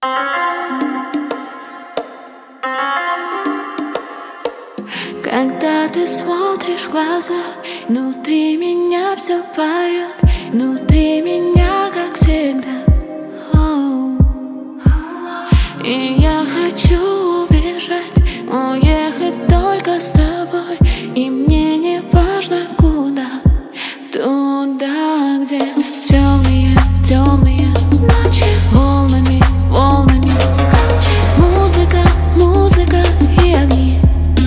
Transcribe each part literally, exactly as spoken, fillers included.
Когда ты смотришь в глаза, внутри меня все поет, внутри меня, как всегда. Оу. И я хочу убежать, уехать только с тобой, и мне не важно куда. Туда, где темные, темные ночи, волнами, волнами круче. Музыка, музыка и огни.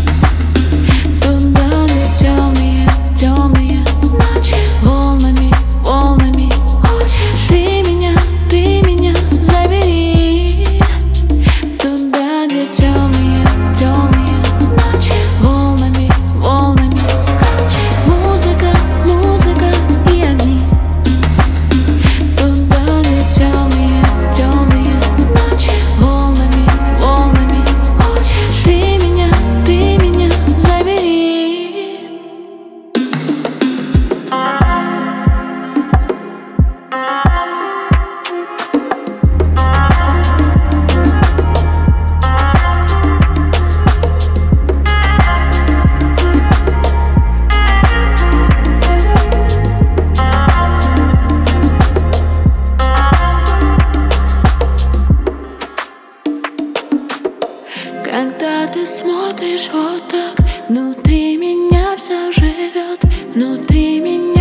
Туда, где темные, темные ночи, волнами, волнами хочешь. Ты меня, ты меня забери. Туда, где темные, темные ночи, волнами, волнами круче. Музыка, музыка и огни. Туда, где темные, темные ночи, волнами, волнами хочешь. Ты меня, ты меня забери. Когда ты смотришь вот так, внутри меня все живет, внутри меня